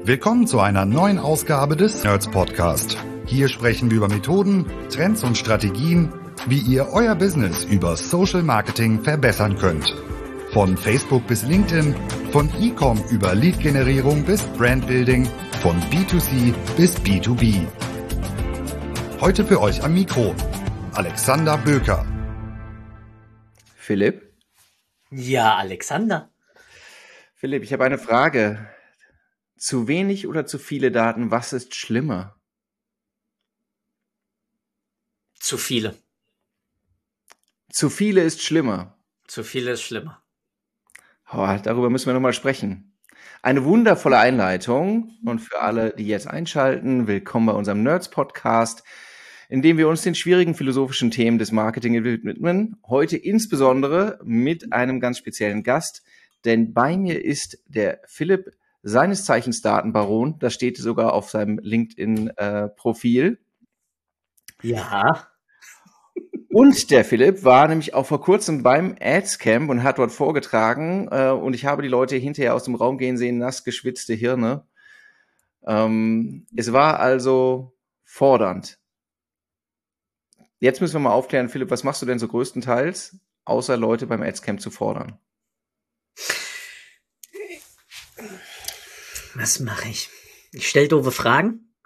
Willkommen zu einer neuen Ausgabe des Nerds Podcast. Hier sprechen wir über Methoden, Trends und Strategien, wie ihr euer Business über Social Marketing verbessern könnt. Von Facebook bis LinkedIn, von E-Com über Lead-Generierung bis Brandbuilding, von B2C bis B2B. Heute für euch am Mikro Alexander Böker. Philipp? Ja, Alexander. Philipp, ich habe eine Frage. Zu wenig oder zu viele Daten, was ist schlimmer? Zu viele. Zu viele ist schlimmer. Zu viele ist schlimmer. Oh, darüber müssen wir nochmal sprechen. Eine wundervolle Einleitung. Und für alle, die jetzt einschalten, willkommen bei unserem Nerds-Podcast, in dem wir uns den schwierigen philosophischen Themen des Marketing widmen. Heute insbesondere mit einem ganz speziellen Gast, denn bei mir ist der Philipp, seines Zeichens Datenbaron. Das steht sogar auf seinem LinkedIn-Profil. Ja. Und der Philipp war nämlich auch vor kurzem beim Ads-Camp und hat dort vorgetragen. Und ich habe die Leute hinterher aus dem Raum gehen sehen, nass geschwitzte Hirne. Es war also fordernd. Jetzt müssen wir mal aufklären, Philipp, was machst du denn so größtenteils, außer Leute beim Ads-Camp zu fordern? Was mache ich? Ich stelle doofe Fragen.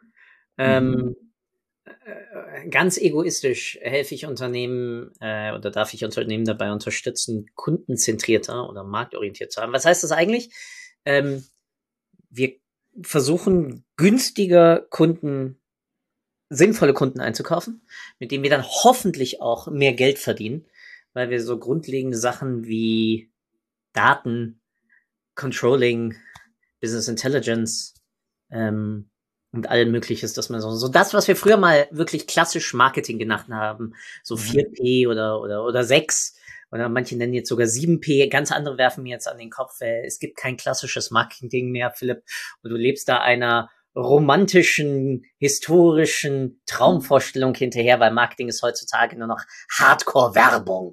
Ganz egoistisch helfe ich Unternehmen oder darf ich Unternehmen dabei unterstützen, kundenzentrierter oder marktorientiert zu haben. Was heißt das eigentlich? Wir versuchen günstiger sinnvolle Kunden einzukaufen, mit denen wir dann hoffentlich auch mehr Geld verdienen, weil wir so grundlegende Sachen wie Daten, Controlling, Business Intelligence und allem Mögliches, dass man so das, was wir früher mal wirklich klassisch Marketing genannt haben, so 4P oder 6 oder manche nennen jetzt sogar 7P, ganz andere werfen mir jetzt an den Kopf, es gibt kein klassisches Marketing mehr, Philipp, und du lebst da einer romantischen, historischen Traumvorstellung hinterher, weil Marketing ist heutzutage nur noch Hardcore-Werbung.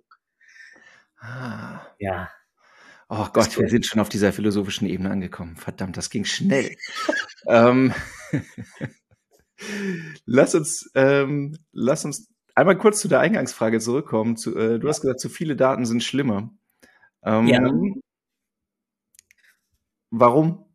Ja. Oh Gott, wir sind schon auf dieser philosophischen Ebene angekommen. Verdammt, das ging schnell. Lass uns einmal kurz zu der Eingangsfrage zurückkommen. Du hast gesagt, zu viele Daten sind schlimmer. Ja. Warum?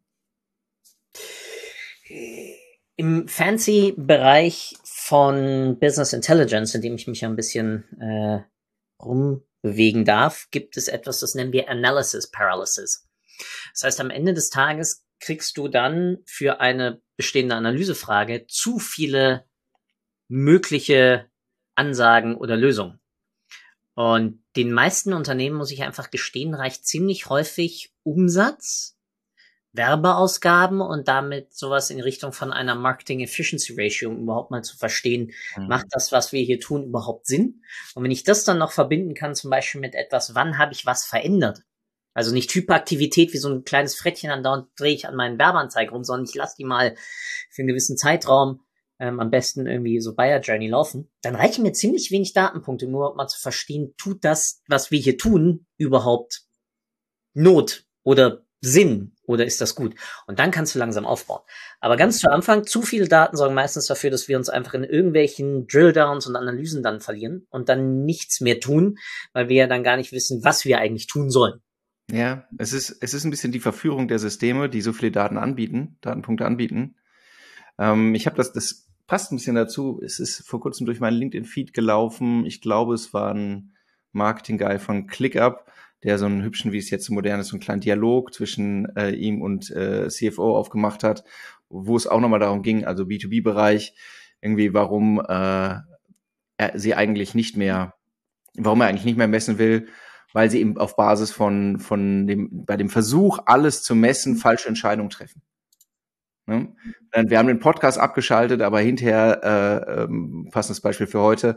Im fancy Bereich von Business Intelligence, in dem ich mich ein bisschen rumbewegen darf, gibt es etwas, das nennen wir Analysis Paralysis. Das heißt, am Ende des Tages kriegst du dann für eine bestehende Analysefrage zu viele mögliche Ansagen oder Lösungen. Und den meisten Unternehmen, muss ich einfach gestehen, reicht ziemlich häufig Umsatz, Werbeausgaben und damit sowas in Richtung von einer Marketing Efficiency Ratio, um überhaupt mal zu verstehen, macht das, was wir hier tun, überhaupt Sinn? Und wenn ich das dann noch verbinden kann, zum Beispiel mit etwas, wann habe ich was verändert? Also nicht Typaktivität wie so ein kleines Frettchen, andauernd drehe ich an meinen Werbeanzeigen rum, sondern ich lasse die mal für einen gewissen Zeitraum am besten irgendwie so Buyer Journey laufen. Dann reichen mir ziemlich wenig Datenpunkte, um überhaupt mal zu verstehen, tut das, was wir hier tun, überhaupt Not oder Sinn oder ist das gut? Und dann kannst du langsam aufbauen. Aber ganz zu Anfang, zu viele Daten sorgen meistens dafür, dass wir uns einfach in irgendwelchen Drilldowns und Analysen dann verlieren und dann nichts mehr tun, weil wir ja dann gar nicht wissen, was wir eigentlich tun sollen. Ja, es ist ein bisschen die Verführung der Systeme, die so viele Datenpunkte anbieten. Ich habe das passt ein bisschen dazu. Es ist vor kurzem durch meinen LinkedIn-Feed gelaufen. Ich glaube, es war ein Marketing-Guy von ClickUp, der so einen hübschen, wie es jetzt so modern ist, so einen kleinen Dialog zwischen ihm und CFO aufgemacht hat, wo es auch nochmal darum ging, also B2B-Bereich, irgendwie warum er eigentlich nicht mehr messen will, weil sie eben auf Basis bei dem Versuch, alles zu messen, falsche Entscheidungen treffen. Ne? Wir haben den Podcast abgeschaltet, aber hinterher, passendes Beispiel für heute,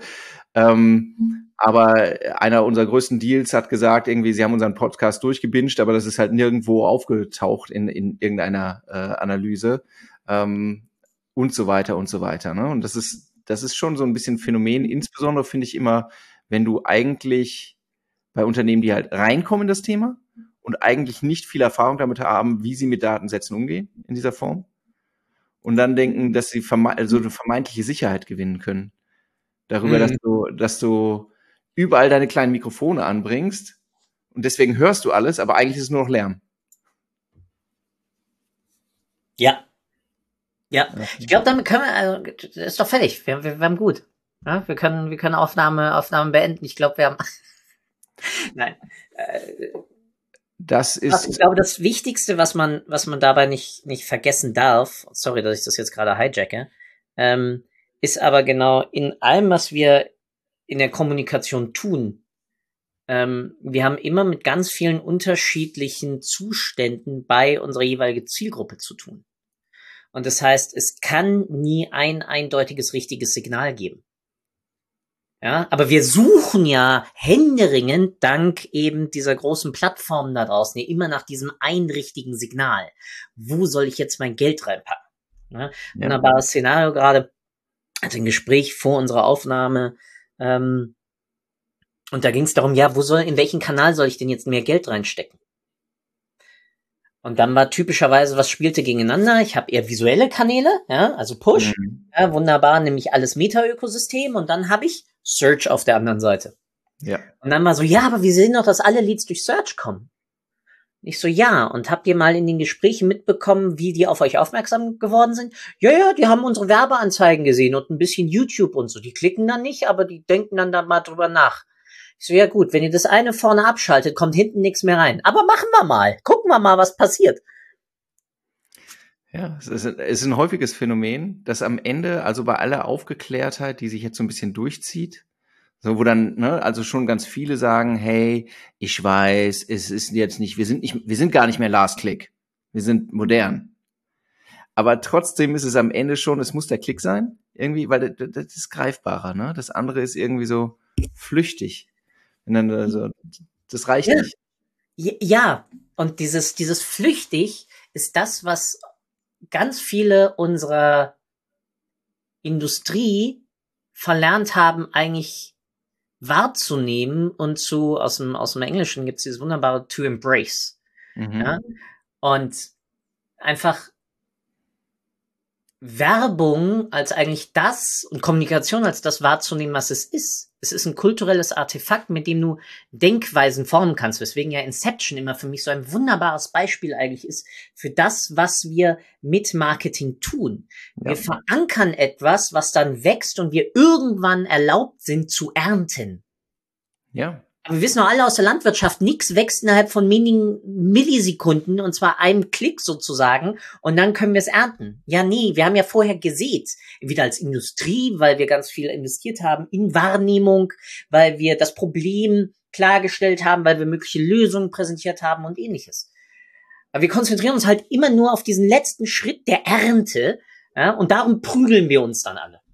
aber einer unserer größten Deals hat gesagt, irgendwie, sie haben unseren Podcast durchgebinged, aber das ist halt nirgendwo aufgetaucht in irgendeiner Analyse und so weiter und so weiter. Ne? Und das ist schon so ein bisschen ein Phänomen, insbesondere finde ich immer, wenn du eigentlich bei Unternehmen, die halt reinkommen in das Thema und eigentlich nicht viel Erfahrung damit haben, wie sie mit Datensätzen umgehen in dieser Form. und dann denken, dass sie also eine vermeintliche Sicherheit gewinnen können. Darüber, dass du überall deine kleinen Mikrofone anbringst und deswegen hörst du alles, aber eigentlich ist es nur noch Lärm. Ja. Ich glaube, damit können wir, also, das ist doch fertig. Wir haben gut. Ja, wir können Aufnahmen beenden. Ich glaube, wir haben, nein. Das ist. Ich glaube, das Wichtigste, was man dabei nicht vergessen darf, sorry, dass ich das jetzt gerade hijacke, ist aber genau in allem, was wir in der Kommunikation tun. Wir haben immer mit ganz vielen unterschiedlichen Zuständen bei unserer jeweiligen Zielgruppe zu tun. Und das heißt, es kann nie ein eindeutiges richtiges Signal geben. Ja, aber wir suchen ja händeringend dank eben dieser großen Plattformen da draußen ja immer nach diesem einen richtigen Signal. Wo soll ich jetzt mein Geld reinpacken? Ja, wunderbares Szenario gerade, also ein Gespräch vor unserer Aufnahme. Und da ging es darum, ja, in welchen Kanal soll ich denn jetzt mehr Geld reinstecken? Und dann war typischerweise, was spielte gegeneinander? Ich habe eher visuelle Kanäle, ja, also Push, ja, wunderbar, nämlich alles Meta-Ökosystem und dann habe ich Search auf der anderen Seite. Ja. Und dann war so, ja, aber wir sehen doch, dass alle Leads durch Search kommen. Ich so, ja, und habt ihr mal in den Gesprächen mitbekommen, wie die auf euch aufmerksam geworden sind? Ja, die haben unsere Werbeanzeigen gesehen und ein bisschen YouTube und so. Die klicken dann nicht, aber die denken dann da mal drüber nach. Ich so, ja gut, wenn ihr das eine vorne abschaltet, kommt hinten nichts mehr rein. Aber machen wir mal. Gucken wir mal, was passiert. Ja, es ist ein häufiges Phänomen, dass am Ende, also bei aller Aufgeklärtheit, die sich jetzt so ein bisschen durchzieht, so wo dann, also schon ganz viele sagen, hey, ich weiß, es ist jetzt nicht, wir sind gar nicht mehr Last Click. Wir sind modern. Aber trotzdem ist es am Ende schon, es muss der Klick sein, irgendwie, weil das ist greifbarer, ne? Das andere ist irgendwie so flüchtig. Und dann, also, das reicht nicht. Ja, und dieses flüchtig ist das, was ganz viele unserer Industrie verlernt haben, eigentlich wahrzunehmen und aus dem Englischen gibt es dieses wunderbare to embrace. Ja? Und einfach Werbung als eigentlich das und Kommunikation als das wahrzunehmen, was es ist. Es ist ein kulturelles Artefakt, mit dem du Denkweisen formen kannst, weswegen ja Inception immer für mich so ein wunderbares Beispiel eigentlich ist für das, was wir mit Marketing tun. Ja. Wir verankern etwas, was dann wächst und wir irgendwann erlaubt sind zu ernten. Ja. Aber wir wissen doch alle aus der Landwirtschaft, nichts wächst innerhalb von wenigen Millisekunden, und zwar einem Klick sozusagen, und dann können wir es ernten. Ja, nee, wir haben ja vorher gesät, entweder als Industrie, weil wir ganz viel investiert haben, in Wahrnehmung, weil wir das Problem klargestellt haben, weil wir mögliche Lösungen präsentiert haben und ähnliches. Aber wir konzentrieren uns halt immer nur auf diesen letzten Schritt der Ernte, ja, und darum prügeln wir uns dann alle.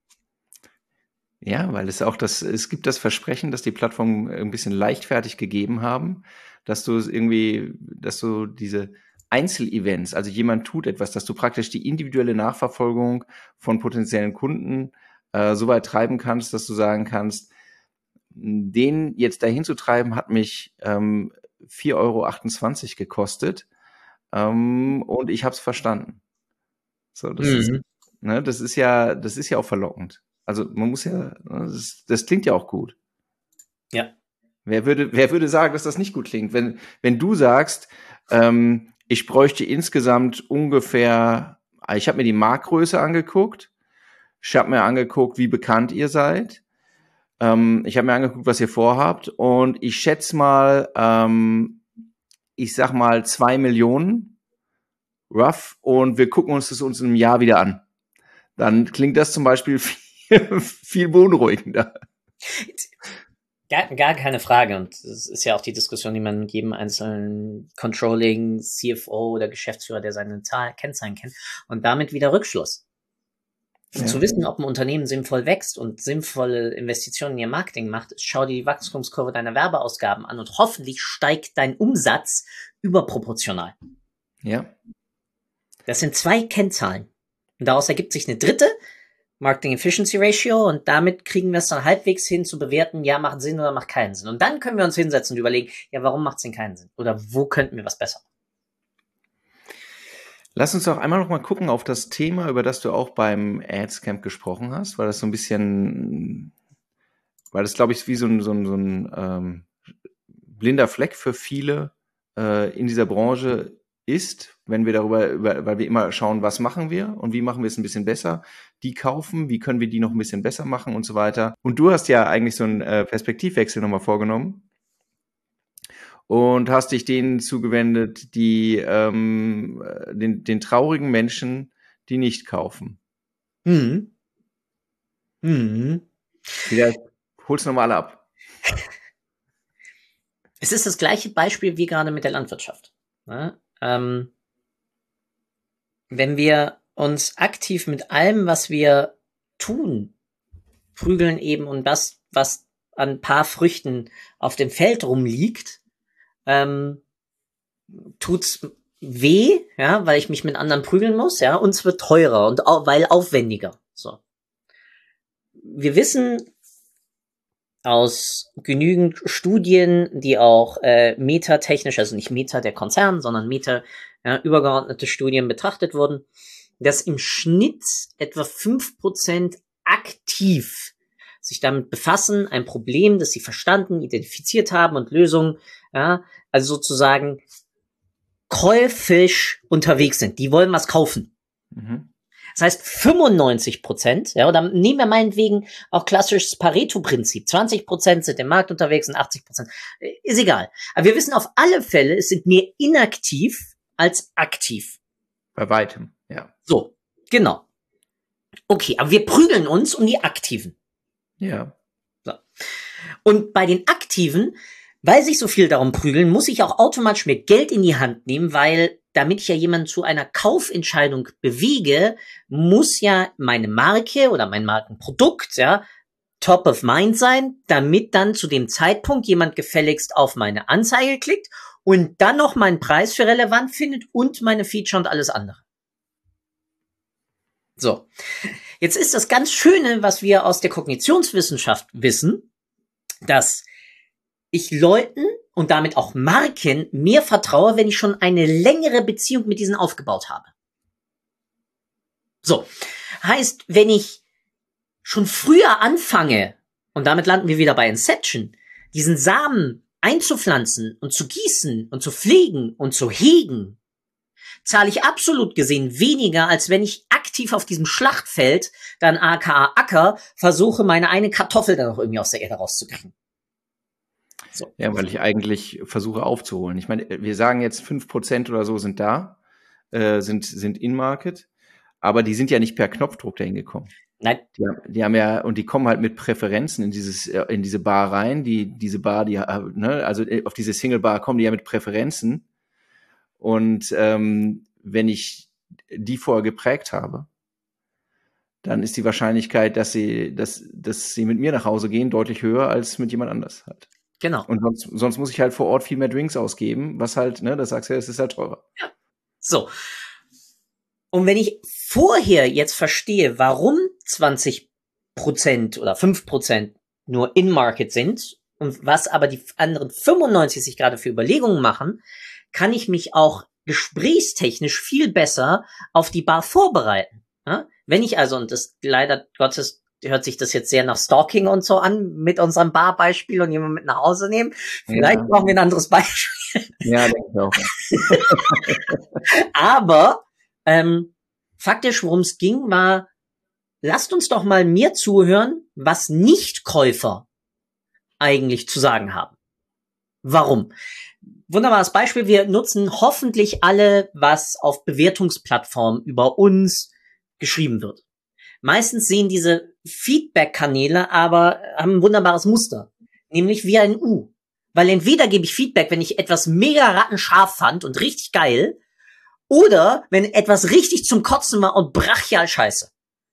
Ja, weil es gibt das Versprechen, dass die Plattformen ein bisschen leichtfertig gegeben haben, dass du diese Einzelevents, also jemand tut etwas, dass du praktisch die individuelle Nachverfolgung von potenziellen Kunden so weit treiben kannst, dass du sagen kannst, den jetzt dahin zu treiben, hat mich 4,28 € gekostet und ich habe es verstanden. So, das ist ja auch verlockend. Also man muss ja, das klingt ja auch gut. Ja. Wer würde sagen, dass das nicht gut klingt? Wenn du sagst, ich bräuchte insgesamt ungefähr, ich habe mir die Marktgröße angeguckt, ich habe mir angeguckt, wie bekannt ihr seid, ich habe mir angeguckt, was ihr vorhabt und ich schätze mal, ich sag mal 2 Millionen rough und wir gucken uns das in einem Jahr wieder an. Dann klingt das zum Beispiel viel beunruhigender. Gar keine Frage. Und das ist ja auch die Diskussion, die man mit jedem einzelnen Controlling, CFO oder Geschäftsführer, der seine Kennzahlen kennt. Und damit wieder Rückschluss. Ja. Zu wissen, ob ein Unternehmen sinnvoll wächst und sinnvolle Investitionen in ihr Marketing macht, schau dir die Wachstumskurve deiner Werbeausgaben an und hoffentlich steigt dein Umsatz überproportional. Ja. Das sind 2 Kennzahlen. Und daraus ergibt sich eine dritte, Marketing Efficiency Ratio, und damit kriegen wir es dann halbwegs hin zu bewerten, ja, macht Sinn oder macht keinen Sinn. Und dann können wir uns hinsetzen und überlegen, ja, warum macht es denn keinen Sinn? Oder wo könnten wir was besser machen? Lass uns doch einmal noch mal gucken auf das Thema, über das du auch beim Adscamp gesprochen hast, weil das so ein bisschen, weil das, glaube ich, wie so ein blinder Fleck für viele in dieser Branche ist, wenn wir weil wir immer schauen, was machen wir und wie machen wir es ein bisschen besser, die kaufen, wie können wir die noch ein bisschen besser machen und so weiter. Und du hast ja eigentlich so einen Perspektivwechsel nochmal vorgenommen und hast dich denen zugewendet, die den traurigen Menschen, die nicht kaufen. Mhm. Vielleicht holst du nochmal alle ab. Es ist das gleiche Beispiel wie gerade mit der Landwirtschaft. Ne? Wenn wir uns aktiv mit allem, was wir tun, prügeln eben und das, was an ein paar Früchten auf dem Feld rumliegt, tut's weh, ja, weil ich mich mit anderen prügeln muss, ja, und es wird teurer und weil aufwendiger. So. Wir wissen aus genügend Studien, die auch metatechnisch, also nicht Meta der Konzern, sondern Meta übergeordnete Studien betrachtet wurden, dass im Schnitt etwa 5% aktiv sich damit befassen, ein Problem, das sie verstanden, identifiziert haben und Lösungen, ja, also sozusagen käufisch unterwegs sind. Die wollen was kaufen. Mhm. Das heißt 95%, ja, oder nehmen wir meinetwegen auch klassisches Pareto-Prinzip. 20% sind im Markt unterwegs und 80%. Ist egal. Aber wir wissen auf alle Fälle, es sind mehr inaktiv als aktiv. Bei weitem, ja. So, genau. Okay, aber wir prügeln uns um die Aktiven. Ja. So. Und bei den Aktiven, weil sich so viel darum prügeln, muss ich auch automatisch mehr Geld in die Hand nehmen, weil damit ich ja jemanden zu einer Kaufentscheidung bewege, muss ja meine Marke oder mein Markenprodukt, ja, top of mind sein, damit dann zu dem Zeitpunkt jemand gefälligst auf meine Anzeige klickt und dann noch meinen Preis für relevant findet und meine Feature und alles andere. So. Jetzt ist das ganz Schöne, was wir aus der Kognitionswissenschaft wissen, dass ich Leuten und damit auch Marken mehr vertraue, wenn ich schon eine längere Beziehung mit diesen aufgebaut habe. So, heißt, wenn ich schon früher anfange, und damit landen wir wieder bei Inception, diesen Samen einzupflanzen und zu gießen und zu pflegen und zu hegen, zahle ich absolut gesehen weniger, als wenn ich aktiv auf diesem Schlachtfeld, dann aka Acker, versuche, meine eine Kartoffel dann noch irgendwie aus der Erde rauszukriegen. So. Ja, weil ich eigentlich versuche aufzuholen. Ich meine, wir sagen jetzt 5% oder so sind da, sind in-Market, aber die sind ja nicht per Knopfdruck dahin gekommen. Nein. Die haben ja, und die kommen halt mit Präferenzen in diese Bar rein, diese Bar, also auf diese Single Bar kommen die ja mit Präferenzen. Und wenn ich die vorher geprägt habe, dann ist die Wahrscheinlichkeit, dass sie mit mir nach Hause gehen, deutlich höher als mit jemand anders halt. Genau. Und sonst muss ich halt vor Ort viel mehr Drinks ausgeben, was halt, das sagst du ja, es ist halt teurer. Ja. So. Und wenn ich vorher jetzt verstehe, warum 20% oder 5% nur in-Market sind und was aber die anderen 95 sich gerade für Überlegungen machen, kann ich mich auch gesprächstechnisch viel besser auf die Bar vorbereiten. Ja? Wenn ich also, und das leider Gottes hört sich das jetzt sehr nach Stalking und so an, mit unserem Barbeispiel und jemanden mit nach Hause nehmen. Vielleicht brauchen wir ein anderes Beispiel. Ja, denke ich auch. Aber faktisch, worum es ging, war, lasst uns doch mal mir zuhören, was Nichtkäufer eigentlich zu sagen haben. Warum? Wunderbares Beispiel, wir nutzen hoffentlich alle, was auf Bewertungsplattformen über uns geschrieben wird. Meistens sehen diese Feedback-Kanäle aber haben ein wunderbares Muster, nämlich wie ein U. Weil entweder gebe ich Feedback, wenn ich etwas mega rattenscharf fand und richtig geil, oder wenn etwas richtig zum Kotzen war und brachial scheiße.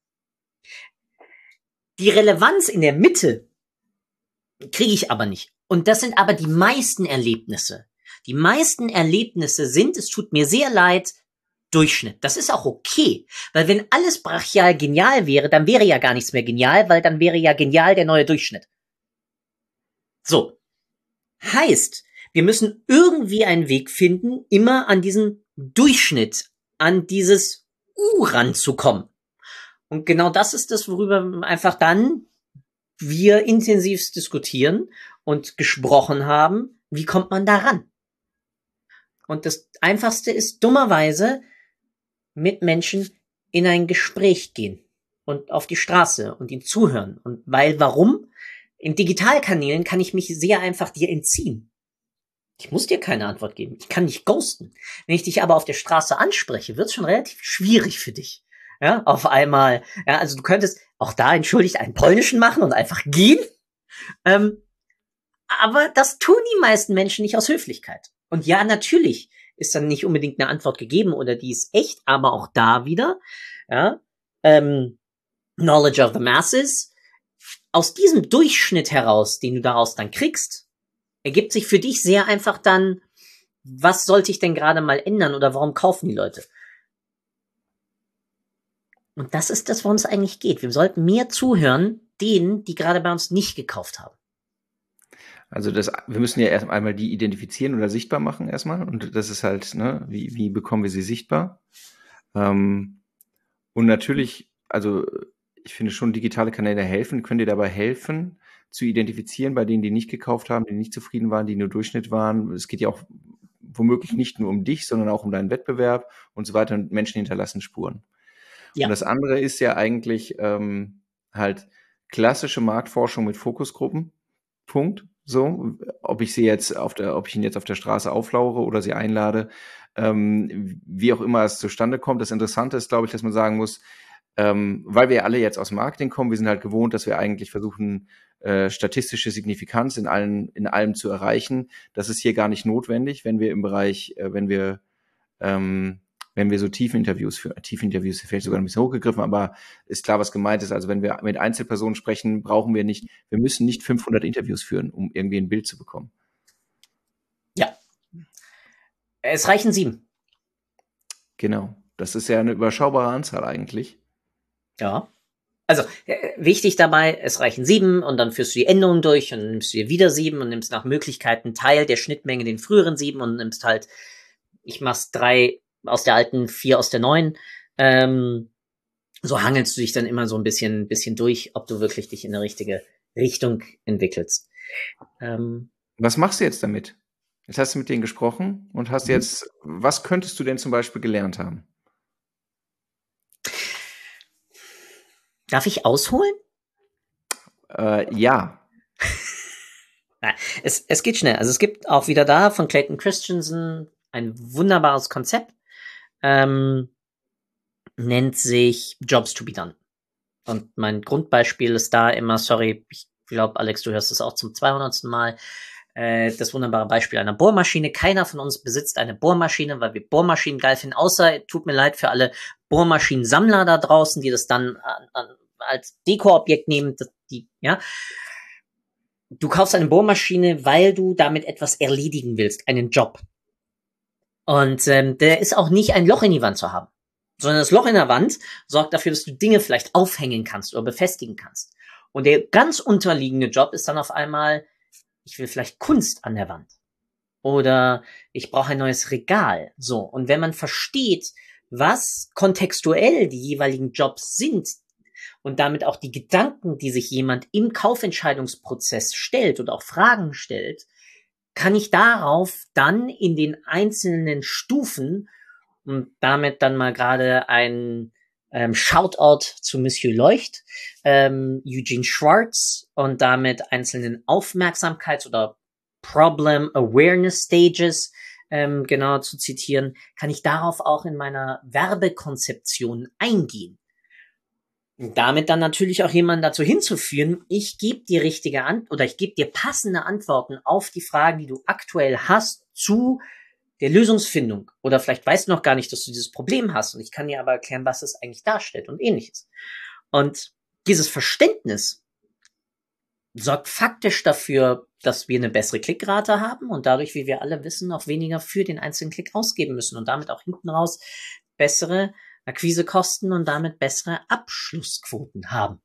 Die Relevanz in der Mitte kriege ich aber nicht. Und das sind aber die meisten Erlebnisse. Die meisten Erlebnisse sind, es tut mir sehr leid, Durchschnitt. Das ist auch okay, weil wenn alles brachial genial wäre, dann wäre ja gar nichts mehr genial, weil dann wäre ja genial der neue Durchschnitt. So. Heißt, wir müssen irgendwie einen Weg finden, immer an diesen Durchschnitt an dieses ranzukommen. Und genau das ist das, worüber einfach dann wir intensiv diskutieren und gesprochen haben, wie kommt man da ran? Und das Einfachste ist dummerweise mit Menschen in ein Gespräch gehen und auf die Straße und ihnen zuhören. Und warum? In Digitalkanälen kann ich mich sehr einfach dir entziehen. Ich muss dir keine Antwort geben. Ich kann dich ghosten. Wenn ich dich aber auf der Straße anspreche, wird es schon relativ schwierig für dich. Ja, auf einmal. Ja, also du könntest auch da entschuldigt einen polnischen machen und einfach gehen. Aber das tun die meisten Menschen nicht aus Höflichkeit. Und ja, natürlich ist dann nicht unbedingt eine Antwort gegeben oder die ist echt, aber auch da wieder, ja, Knowledge of the Masses. Aus diesem Durchschnitt heraus, den du daraus dann kriegst, ergibt sich für dich sehr einfach dann, was sollte ich denn gerade mal ändern oder warum kaufen die Leute? Und das ist das, worum es eigentlich geht. Wir sollten mehr zuhören denen, die gerade bei uns nicht gekauft haben. Also wir müssen ja erst einmal die identifizieren oder sichtbar machen erstmal. Und das ist halt, ne, wie bekommen wir sie sichtbar? Und natürlich, also ich finde schon, digitale Kanäle können dir dabei helfen, zu identifizieren bei denen, die nicht gekauft haben, die nicht zufrieden waren, die nur Durchschnitt waren. Es geht ja auch womöglich nicht nur um dich, sondern auch um deinen Wettbewerb und so weiter. Und Menschen hinterlassen Spuren. Ja. Und das andere ist ja eigentlich halt klassische Marktforschung mit Fokusgruppen. Punkt. So, ob ich ihn jetzt auf der Straße auflauere oder sie einlade, wie auch immer es zustande kommt. Das Interessante ist, glaube ich, dass man sagen muss, weil wir alle jetzt aus dem Marketing kommen, wir sind halt gewohnt, dass wir eigentlich versuchen, statistische Signifikanz in allem zu erreichen. Das ist hier gar nicht notwendig, wenn wir im Bereich, wenn wir so Tiefinterviews vielleicht sogar ein bisschen hochgegriffen, aber ist klar, was gemeint ist. Also wenn wir mit Einzelpersonen sprechen, wir müssen nicht 500 Interviews führen, um irgendwie ein Bild zu bekommen. Ja. Es reichen 7. Genau. Das ist ja eine überschaubare Anzahl eigentlich. Ja. Also wichtig dabei, es reichen 7 und dann führst du die Änderung durch und nimmst du dir wieder 7 und nimmst nach Möglichkeit einen Teil der Schnittmenge den früheren 7 und nimmst halt, ich mach's 3 aus der alten, 4 aus der neuen. So hangelst du dich dann immer so ein bisschen durch, ob du wirklich dich in eine richtige Richtung entwickelst. Was machst du jetzt damit? Jetzt hast du mit denen gesprochen und hast jetzt, was könntest du denn zum Beispiel gelernt haben? Darf ich ausholen? Ja. Es geht schnell. Also es gibt auch wieder da von Clayton Christensen ein wunderbares Konzept. Nennt sich Jobs to be done. Und mein Grundbeispiel ist da immer, sorry, ich glaube, Alex, du hörst es auch zum 200. Mal, das wunderbare Beispiel einer Bohrmaschine. Keiner von uns besitzt eine Bohrmaschine, weil wir Bohrmaschinen geil finden, außer, tut mir leid für alle Bohrmaschinensammler da draußen, die das dann als Dekoobjekt nehmen, ja. Du kaufst eine Bohrmaschine, weil du damit etwas erledigen willst, einen Job. Und der ist auch nicht ein Loch in die Wand zu haben, sondern das Loch in der Wand sorgt dafür, dass du Dinge vielleicht aufhängen kannst oder befestigen kannst. Und der ganz unterliegende Job ist dann auf einmal, ich will vielleicht Kunst an der Wand. Oder ich brauche ein neues Regal. So. Und wenn man versteht, was kontextuell die jeweiligen Jobs sind und damit auch die Gedanken, die sich jemand im Kaufentscheidungsprozess stellt und auch Fragen stellt, kann ich darauf dann in den einzelnen Stufen und damit dann mal gerade ein Shoutout zu Monsieur Leucht, Eugene Schwartz und damit einzelnen Aufmerksamkeits- oder Problem Awareness Stages genauer zu zitieren, kann ich darauf auch in meiner Werbekonzeption eingehen. Und damit dann natürlich auch jemanden dazu hinzuführen, ich gebe dir richtige oder ich gebe dir passende Antworten auf die Fragen, die du aktuell hast, zu der Lösungsfindung. Oder vielleicht weißt du noch gar nicht, dass du dieses Problem hast und ich kann dir aber erklären, was es eigentlich darstellt und ähnliches. Und dieses Verständnis sorgt faktisch dafür, dass wir eine bessere Klickrate haben und dadurch, wie wir alle wissen, auch weniger für den einzelnen Klick ausgeben müssen und damit auch hinten raus bessere Akquisekosten und damit bessere Abschlussquoten haben.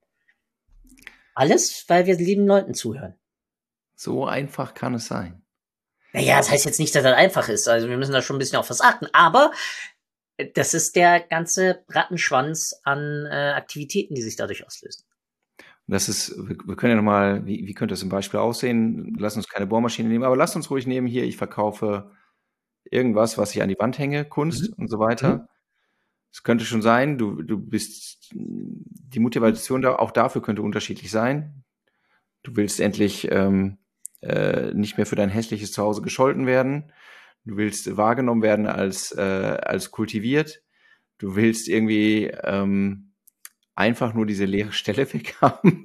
Alles, weil wir lieben Leuten zuhören. So einfach kann es sein. Naja, das heißt jetzt nicht, dass das einfach ist. Also wir müssen da schon ein bisschen auf was achten. Aber Das ist der ganze Rattenschwanz an Aktivitäten, die sich dadurch auslösen. Das ist, wir können ja nochmal, wie könnte das im Beispiel aussehen? Lass uns keine Bohrmaschine nehmen, aber lass uns ruhig nehmen hier, ich verkaufe irgendwas, was ich an die Wand hänge, Kunst und so weiter. Es könnte schon sein, du bist, die Motivation auch dafür könnte unterschiedlich sein. Du willst endlich nicht mehr für dein hässliches Zuhause gescholten werden. Du willst wahrgenommen werden als kultiviert. Du willst irgendwie einfach nur diese leere Stelle weghaben,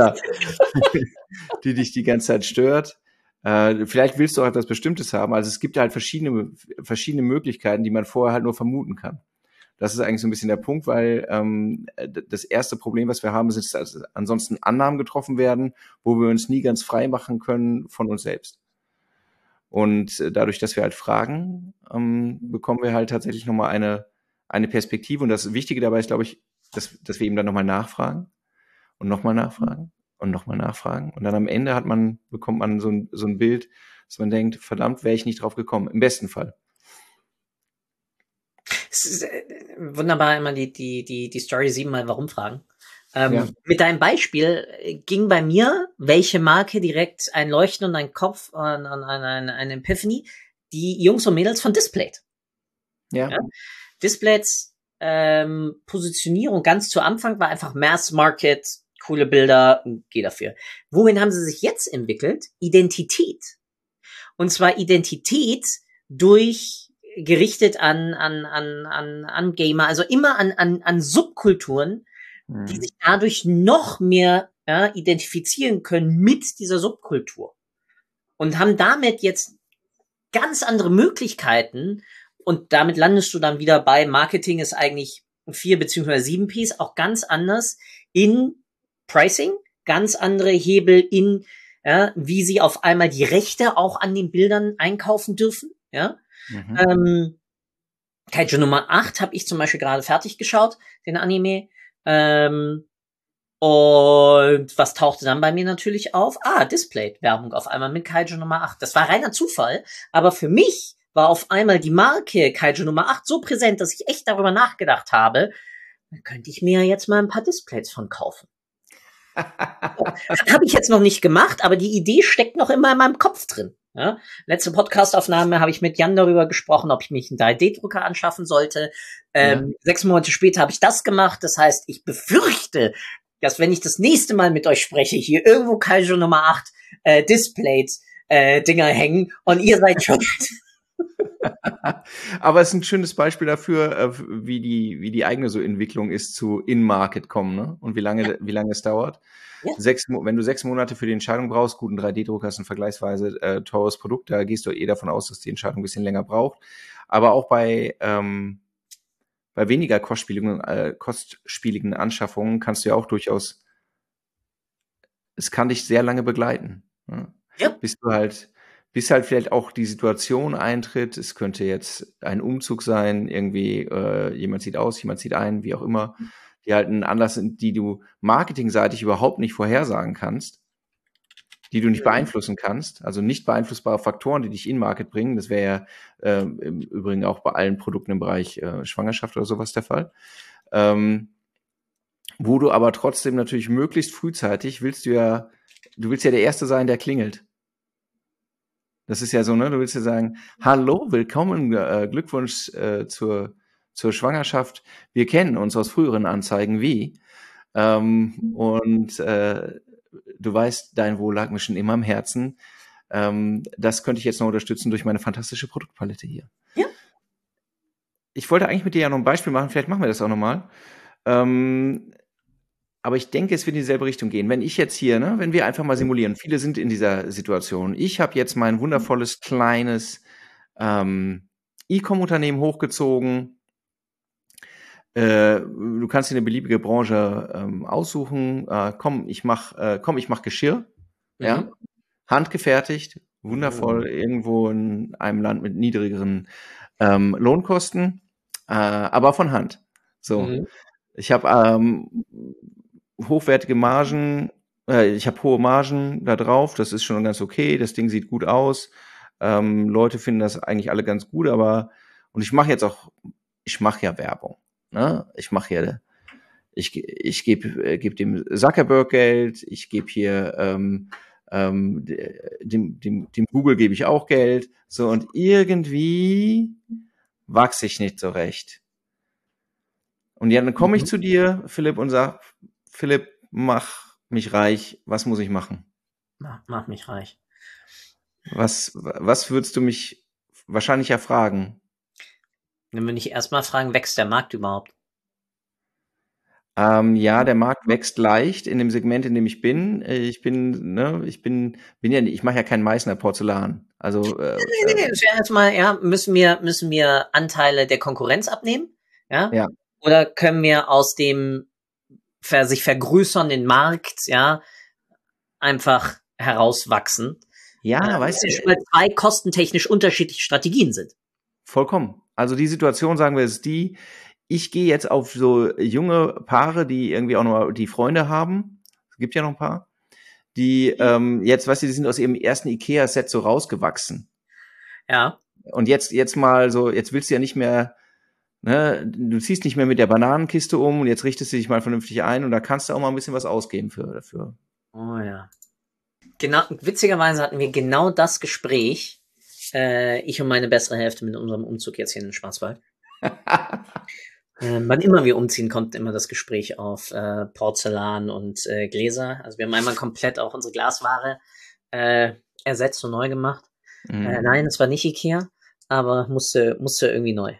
die dich die ganze Zeit stört. Vielleicht willst du auch etwas Bestimmtes haben. Also es gibt halt verschiedene Möglichkeiten, die man vorher halt nur vermuten kann. Das ist eigentlich so ein bisschen der Punkt, weil das erste Problem, was wir haben, ist, dass ansonsten Annahmen getroffen werden, wo wir uns nie ganz frei machen können von uns selbst. Und dadurch, dass wir halt fragen, bekommen wir halt tatsächlich nochmal eine Perspektive. Und das Wichtige dabei ist, glaube ich, dass wir eben dann nochmal nachfragen und nochmal nachfragen und nochmal nachfragen. Und dann am Ende bekommt man so ein Bild, dass man denkt, verdammt, wäre ich nicht drauf gekommen. Im besten Fall. Es ist wunderbar, immer die Story 7-mal Warum fragen. Ja. Mit deinem Beispiel ging bei mir, welche Marke direkt ein Leuchten und ein Kopf an eine Epiphany, die Jungs und Mädels von Displayed. Ja. Displays Positionierung ganz zu Anfang war einfach Mass Market, coole Bilder, geh dafür. Wohin haben sie sich jetzt entwickelt? Identität. Und zwar Identität gerichtet an Gamer, also immer an Subkulturen, die sich dadurch noch mehr identifizieren können mit dieser Subkultur. Und haben damit jetzt ganz andere Möglichkeiten. Und damit landest du dann wieder bei Marketing ist eigentlich 4 bzw. 7 Ps, auch ganz anders in Pricing, ganz andere Hebel in, wie sie auf einmal die Rechte auch an den Bildern einkaufen dürfen. Ja. Kaiju Nummer 8 habe ich zum Beispiel gerade fertig geschaut, den Anime. Und was tauchte dann bei mir natürlich auf? Displayed-Werbung auf einmal mit Kaiju Nummer 8. Das war reiner Zufall, aber für mich war auf einmal die Marke Kaiju Nummer 8 so präsent, dass ich echt darüber nachgedacht habe, dann könnte ich mir jetzt mal ein paar Displays von kaufen. Das habe ich jetzt noch nicht gemacht, aber die Idee steckt noch immer in meinem Kopf drin. Ja? Letzte Podcast-Aufnahme habe ich mit Jan darüber gesprochen, ob ich mich einen 3D-Drucker anschaffen sollte. 6 Monate später habe ich das gemacht. Das heißt, ich befürchte, dass wenn ich das nächste Mal mit euch spreche, hier irgendwo Kaiju Nummer 8 Displays-Dinger hängen und ihr seid schon... Aber es ist ein schönes Beispiel dafür, wie die eigene so Entwicklung ist zu In-Market kommen, ne? Und wie lange es dauert. Ja. Wenn du 6 Monate für die Entscheidung brauchst, gut, ein 3D-Drucker ist ein vergleichsweise teures Produkt, da gehst du davon aus, dass die Entscheidung ein bisschen länger braucht. Aber auch bei weniger kostspieligen Anschaffungen kannst du ja auch durchaus, es kann dich sehr lange begleiten. Ne? Ja. Bis halt vielleicht auch die Situation eintritt. Es könnte jetzt ein Umzug sein, irgendwie jemand zieht aus, jemand zieht ein, wie auch immer, die halt einen Anlass sind, die du marketingseitig überhaupt nicht vorhersagen kannst, die du nicht beeinflussen kannst, also nicht beeinflussbare Faktoren, die dich in Market bringen. Das wäre ja im Übrigen auch bei allen Produkten im Bereich Schwangerschaft oder sowas der Fall. Wo du aber trotzdem natürlich möglichst frühzeitig du willst ja der Erste sein, der klingelt. Das ist ja so, ne? Du willst ja sagen, hallo, willkommen, Glückwunsch zur Schwangerschaft. Wir kennen uns aus früheren Anzeigen wie. Und du weißt, dein Wohl lag mir schon immer am Herzen. Das könnte ich jetzt noch unterstützen durch meine fantastische Produktpalette hier. Ja. Ich wollte eigentlich mit dir ja noch ein Beispiel machen, vielleicht machen wir das auch nochmal. Aber ich denke, es wird in dieselbe Richtung gehen. Wenn ich jetzt hier, wenn wir einfach mal simulieren, viele sind in dieser Situation. Ich habe jetzt mein wundervolles, kleines E-Com-Unternehmen hochgezogen. Du kannst dir eine beliebige Branche aussuchen. Komm, ich mach Geschirr. Ja? Handgefertigt, wundervoll, irgendwo in einem Land mit niedrigeren Lohnkosten, aber von Hand. So. Ich habe hochwertige Margen, ich habe hohe Margen da drauf, das ist schon ganz okay, das Ding sieht gut aus, Leute finden das eigentlich alle ganz gut, und ich mache jetzt auch ich mache ja Werbung. Ne? Ich gebe dem Zuckerberg Geld, ich gebe hier dem Google gebe ich auch Geld. So, und irgendwie wachse ich nicht so recht. Und ja, dann komme ich zu dir, Philipp, und sag, Philipp, mach mich reich, was muss ich machen? Mach mich reich. Was würdest du mich wahrscheinlich ja fragen? Wenn wir nicht erstmal fragen, wächst der Markt überhaupt? Ja, der Markt wächst leicht in dem Segment, in dem ich bin. Ich mache ja kein Meißner Porzellan. Also Nee, erstmal, ja, müssen wir Anteile der Konkurrenz abnehmen? Ja. Oder können wir aus dem sich vergrößernden Markt, ja, einfach herauswachsen? Ja, weißt du, weil zwei kostentechnisch unterschiedliche Strategien sind. Vollkommen. Also die Situation, sagen wir, ist die, ich gehe jetzt auf so junge Paare, die irgendwie auch noch die Freunde haben. Es gibt ja noch ein paar. Die jetzt, weißt du, die sind aus ihrem ersten Ikea-Set so rausgewachsen. Ja. Und jetzt mal so, jetzt willst du ja nicht mehr, ne, du ziehst nicht mehr mit der Bananenkiste um und jetzt richtest du dich mal vernünftig ein und da kannst du auch mal ein bisschen was ausgeben dafür. Oh ja. Genau, witzigerweise hatten wir genau das Gespräch, ich und meine bessere Hälfte mit unserem Umzug jetzt hier in den Schwarzwald. Wann immer wir umziehen, kommt immer das Gespräch auf Porzellan und Gläser. Also wir haben einmal komplett auch unsere Glasware ersetzt und neu gemacht. Nein, es war nicht Ikea, aber musste irgendwie neu.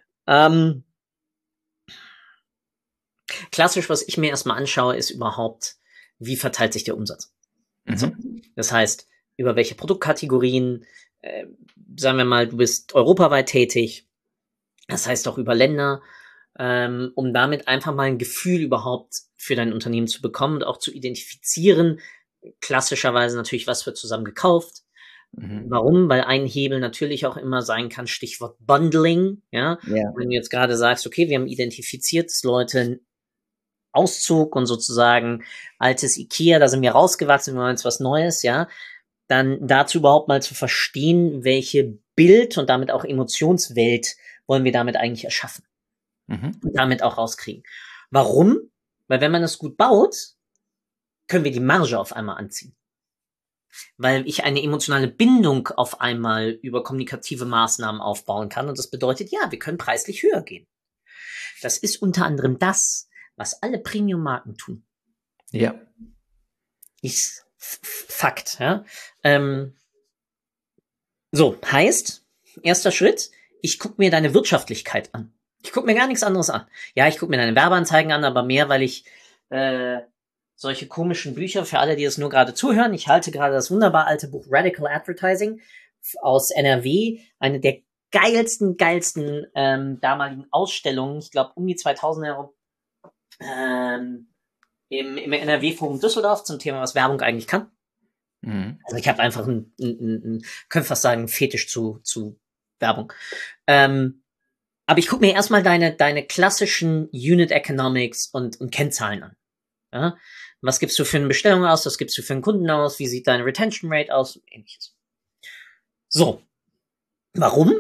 Klassisch, was ich mir erstmal anschaue, ist überhaupt, wie verteilt sich der Umsatz? So. Das heißt, über welche Produktkategorien, sagen wir mal, du bist europaweit tätig, das heißt auch über Länder, um damit einfach mal ein Gefühl überhaupt für dein Unternehmen zu bekommen und auch zu identifizieren, klassischerweise natürlich, was wird zusammen gekauft. Warum? Weil ein Hebel natürlich auch immer sein kann, Stichwort Bundling, ja. Wenn du jetzt gerade sagst, okay, wir haben identifiziert, dass Leute Auszug und sozusagen altes Ikea, da sind wir rausgewachsen, wir wollen jetzt was Neues, ja, dann dazu überhaupt mal zu verstehen, welche Bild und damit auch Emotionswelt wollen wir damit eigentlich erschaffen und damit auch rauskriegen. Warum? Weil wenn man es gut baut, können wir die Marge auf einmal anziehen. Weil ich eine emotionale Bindung auf einmal über kommunikative Maßnahmen aufbauen kann und das bedeutet, ja, wir können preislich höher gehen. Das ist unter anderem das, was alle Premium-Marken tun. Ja. Ist Fakt, ja. So, heißt, erster Schritt, ich gucke mir deine Wirtschaftlichkeit an. Ich gucke mir gar nichts anderes an. Ja, ich gucke mir deine Werbeanzeigen an, aber mehr, weil ich solche komischen Bücher, für alle, die es nur gerade zuhören, ich halte gerade das wunderbar alte Buch Radical Advertising aus NRW, eine der geilsten damaligen Ausstellungen, ich glaube um die 2000er herum, im NRW-Forum Düsseldorf zum Thema, was Werbung eigentlich kann. Also ich habe einfach könnte fast sagen, Fetisch zu Werbung. Aber ich gucke mir erstmal deine klassischen Unit Economics und Kennzahlen an. Ja? Was gibst du für eine Bestellung aus? Was gibst du für einen Kunden aus? Wie sieht deine Retention Rate aus? Ähnliches. So. Warum?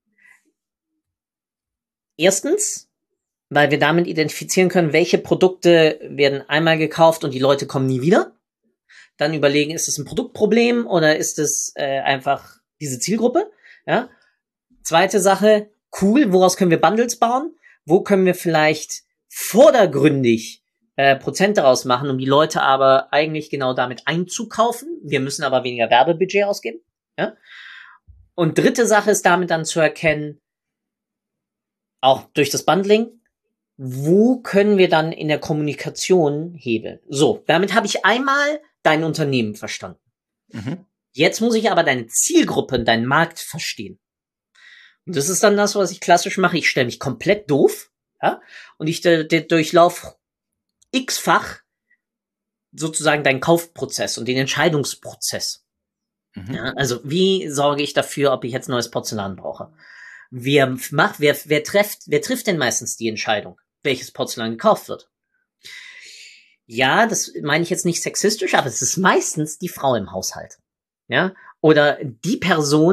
Erstens, weil wir damit identifizieren können, welche Produkte werden einmal gekauft und die Leute kommen nie wieder. Dann überlegen, ist es ein Produktproblem oder ist es einfach diese Zielgruppe? Ja. Zweite Sache, cool, woraus können wir Bundles bauen? Wo können wir vielleicht vordergründig Prozent daraus machen, um die Leute aber eigentlich genau damit einzukaufen? Wir müssen aber weniger Werbebudget ausgeben. Ja. Und dritte Sache ist damit dann zu erkennen, auch durch das Bundling, wo können wir dann in der Kommunikation hebeln? So, damit habe ich einmal dein Unternehmen verstanden. Jetzt muss ich aber deine Zielgruppe und deinen Markt verstehen. Und das ist dann das, was ich klassisch mache. Ich stelle mich komplett doof, ja, und ich durchlaufe x-fach sozusagen deinen Kaufprozess und den Entscheidungsprozess. Ja, also wie sorge ich dafür, ob ich jetzt neues Porzellan brauche? Wer trifft denn meistens die Entscheidung, welches Porzellan gekauft wird? Ja, das meine ich jetzt nicht sexistisch, aber es ist meistens die Frau im Haushalt. Ja? Oder die Person,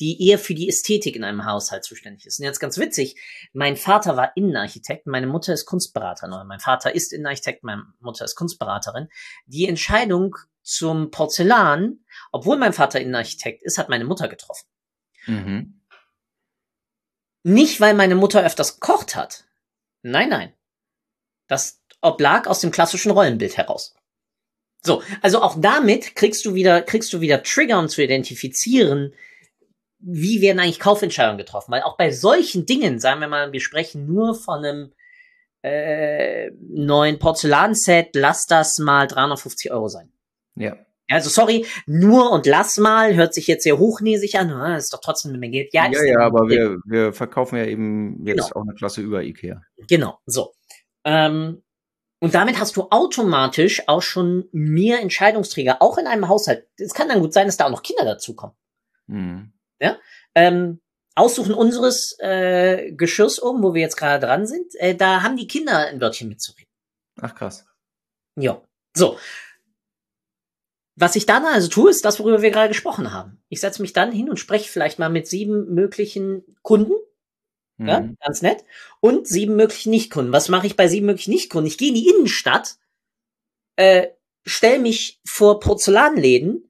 die eher für die Ästhetik in einem Haushalt zuständig ist. Und jetzt ganz witzig, mein Vater war Innenarchitekt, meine Mutter ist Kunstberaterin. Oder mein Vater ist Innenarchitekt, meine Mutter ist Kunstberaterin. Die Entscheidung zum Porzellan, obwohl mein Vater Innenarchitekt ist, hat meine Mutter getroffen. Mhm. Nicht, weil meine Mutter öfters gekocht hat. Nein. Das oblag aus dem klassischen Rollenbild heraus. So, also auch damit kriegst du wieder Trigger, um zu identifizieren, wie werden eigentlich Kaufentscheidungen getroffen. Weil auch bei solchen Dingen, sagen wir mal, wir sprechen nur von einem neuen Porzellanset, lass das mal 350 € sein. Ja. Also sorry, nur und lass mal, hört sich jetzt sehr hochnäsig an, das ist doch trotzdem mehr Geld. Ja, aber wir verkaufen ja eben jetzt auch eine Klasse über Ikea. Genau, so. Und damit hast du automatisch auch schon mehr Entscheidungsträger, auch in einem Haushalt. Es kann dann gut sein, dass da auch noch Kinder dazukommen. Mhm. Ja? Aussuchen unseres Geschirrs wo wir jetzt gerade dran sind, da haben die Kinder ein Wörtchen mitzureden. Ach, krass. Ja, so. Was ich dann also tue, ist das, worüber wir gerade gesprochen haben. Ich setze mich dann hin und spreche vielleicht mal mit 7 möglichen Kunden. Ja, ganz nett. Und 7 möglichen Nichtkunden. Was mache ich bei 7 möglichen Nichtkunden? Ich gehe in die Innenstadt, stelle mich vor Porzellanläden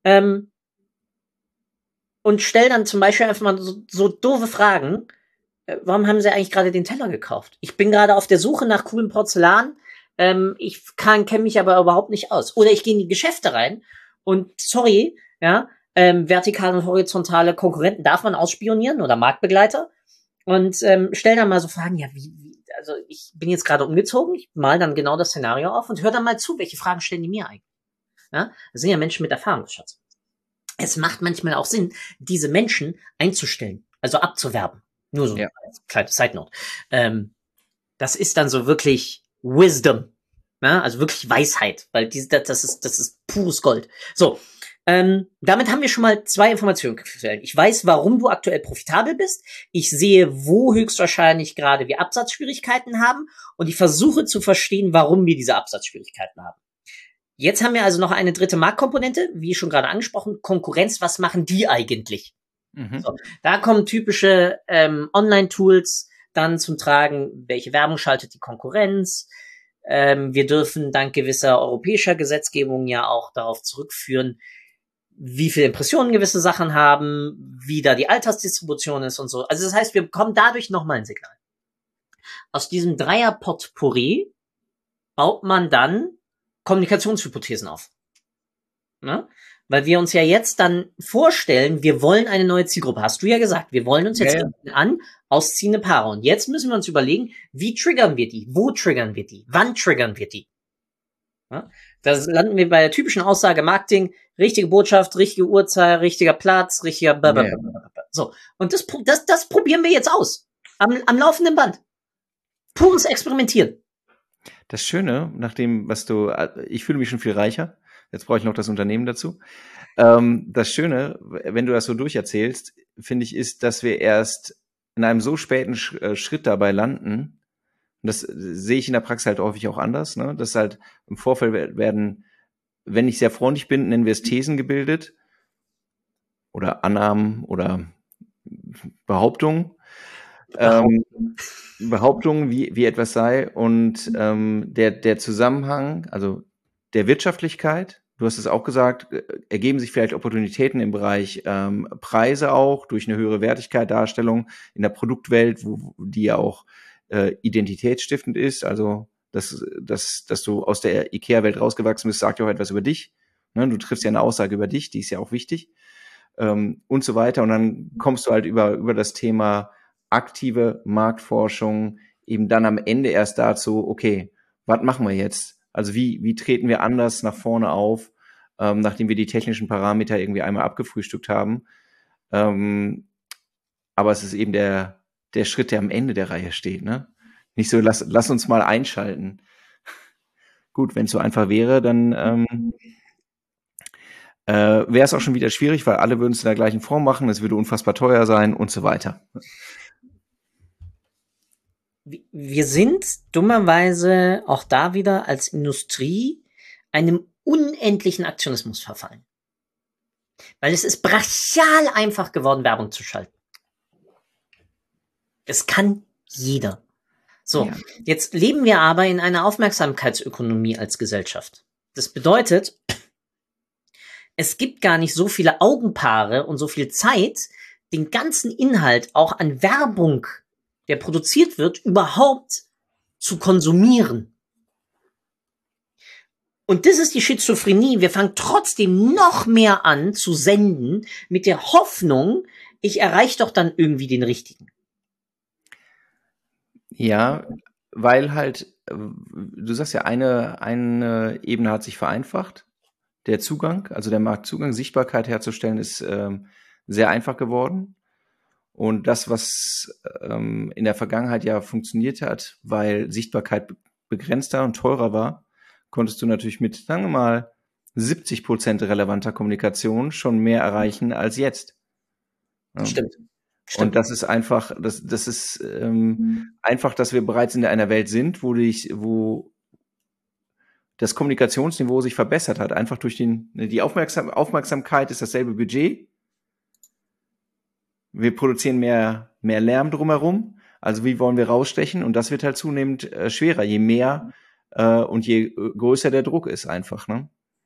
und stelle dann zum Beispiel einfach mal so doofe Fragen. Warum haben sie eigentlich gerade den Teller gekauft? Ich bin gerade auf der Suche nach coolem Porzellan. Ich kenne mich aber überhaupt nicht aus. Oder ich gehe in die Geschäfte rein und sorry, ja, vertikale und horizontale Konkurrenten darf man ausspionieren oder Marktbegleiter. Und stell dann mal so Fragen, ja, also ich bin jetzt gerade umgezogen, ich mal dann genau das Szenario auf und hör dann mal zu, welche Fragen stellen die mir eigentlich. Ja? Das sind ja Menschen mit Erfahrungsschatz. Es macht manchmal auch Sinn, diese Menschen einzustellen, also abzuwerben. Nur so eine kleine Side Note. Das ist dann so wirklich Wisdom, ja? Also wirklich Weisheit, weil das ist pures Gold. So. Damit haben wir schon mal 2 Informationen gestellt. Ich weiß, warum du aktuell profitabel bist. Ich sehe, wo höchstwahrscheinlich gerade wir Absatzschwierigkeiten haben. Und ich versuche zu verstehen, warum wir diese Absatzschwierigkeiten haben. Jetzt haben wir also noch eine dritte Marktkomponente, wie schon gerade angesprochen, Konkurrenz. Was machen die eigentlich? So, da kommen typische Online-Tools dann zum Tragen. Welche Werbung schaltet die Konkurrenz? Wir dürfen dank gewisser europäischer Gesetzgebung ja auch darauf zurückführen, wie viele Impressionen gewisse Sachen haben, wie da die Altersdistribution ist und so. Also das heißt, wir bekommen dadurch nochmal ein Signal. Aus diesem Dreier-Potpourri baut man dann Kommunikationshypothesen auf. Ne? Weil wir uns ja jetzt dann vorstellen, wir wollen eine neue Zielgruppe. Hast du ja gesagt, wir wollen uns jetzt an ausziehende Paare. Und jetzt müssen wir uns überlegen, wie triggern wir die? Wo triggern wir die? Wann triggern wir die? Ja? Da landen wir bei der typischen Aussage Marketing, richtige Botschaft, richtige Uhrzeit, richtiger Platz, richtiger blablabla. So. Und das probieren wir jetzt aus. Am laufenden Band. Pures Experimentieren. Das Schöne, nach dem, ich fühle mich schon viel reicher. Jetzt brauche ich noch das Unternehmen dazu. Das Schöne, wenn du das so durcherzählst, finde ich, ist, dass wir erst in einem so späten Schritt dabei landen. Und das sehe ich in der Praxis halt häufig auch anders, ne? Dass halt im Vorfeld werden, wenn ich sehr freundlich bin, nennen wir es Thesen gebildet oder Annahmen oder Behauptungen. Behauptungen, wie etwas sei und der Zusammenhang, also der Wirtschaftlichkeit, du hast es auch gesagt, ergeben sich vielleicht Opportunitäten im Bereich Preise auch, durch eine höhere Wertigkeit, Darstellung in der Produktwelt, die ja auch identitätsstiftend ist, also dass du aus der IKEA-Welt rausgewachsen bist, sagt ja auch etwas über dich. Ne? Du triffst ja eine Aussage über dich, die ist ja auch wichtig und so weiter. Und dann kommst du halt über das Thema aktive Marktforschung eben dann am Ende erst dazu, okay, was machen wir jetzt? Also wie treten wir anders nach vorne auf, nachdem wir die technischen Parameter irgendwie einmal abgefrühstückt haben. Aber es ist eben der Schritt, der am Ende der Reihe steht, ne? Nicht so, lass uns mal einschalten. Gut, wenn es so einfach wäre, dann wäre es auch schon wieder schwierig, weil alle würden es in der gleichen Form machen, es würde unfassbar teuer sein und so weiter. Wir sind dummerweise auch da wieder als Industrie einem unendlichen Aktionismus verfallen. Weil es ist brachial einfach geworden, Werbung zu schalten. Es kann jeder. So, ja. Jetzt leben wir aber in einer Aufmerksamkeitsökonomie als Gesellschaft. Das bedeutet, es gibt gar nicht so viele Augenpaare und so viel Zeit, den ganzen Inhalt auch an Werbung, der produziert wird, überhaupt zu konsumieren. Und das ist die Schizophrenie. Wir fangen trotzdem noch mehr an zu senden mit der Hoffnung, ich erreiche doch dann irgendwie den Richtigen. Ja, weil halt, du sagst ja, eine Ebene hat sich vereinfacht. Der Zugang, also der Marktzugang, Sichtbarkeit herzustellen, ist sehr einfach geworden. Und das, was in der Vergangenheit ja funktioniert hat, weil Sichtbarkeit begrenzter und teurer war, konntest du natürlich mit, sagen wir mal, 70% relevanter Kommunikation schon mehr erreichen als jetzt. Stimmt. Und das ist einfach, das ist einfach, dass wir bereits in einer Welt sind, wo das Kommunikationsniveau sich verbessert hat. Einfach durch die Aufmerksamkeit ist dasselbe Budget. Wir produzieren mehr Lärm drumherum. Also wie wollen wir rausstechen? Und das wird halt zunehmend schwerer, je mehr und je größer der Druck ist einfach, ne?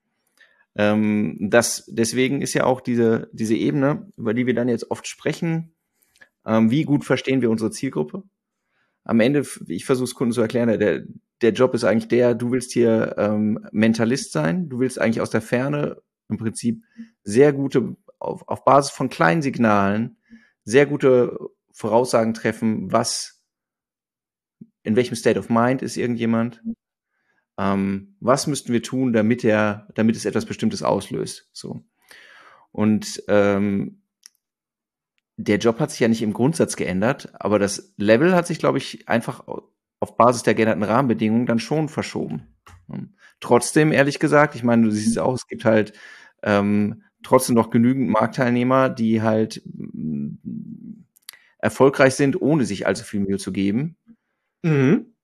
Deswegen ist ja auch diese Ebene, über die wir dann jetzt oft sprechen, wie gut verstehen wir unsere Zielgruppe? Am Ende, ich versuche es Kunden zu erklären, der Job ist eigentlich du willst hier Mentalist sein, du willst eigentlich aus der Ferne im Prinzip sehr gute, auf Basis von kleinen Signalen, sehr gute Voraussagen treffen, in welchem State of Mind ist irgendjemand, was müssten wir tun, damit es etwas Bestimmtes auslöst. So. Und der Job hat sich ja nicht im Grundsatz geändert, aber das Level hat sich, glaube ich, einfach auf Basis der geänderten Rahmenbedingungen dann schon verschoben. Trotzdem, ehrlich gesagt, ich meine, du siehst es auch, es gibt halt trotzdem noch genügend Marktteilnehmer, die halt erfolgreich sind, ohne sich allzu viel Mühe zu geben. Mhm.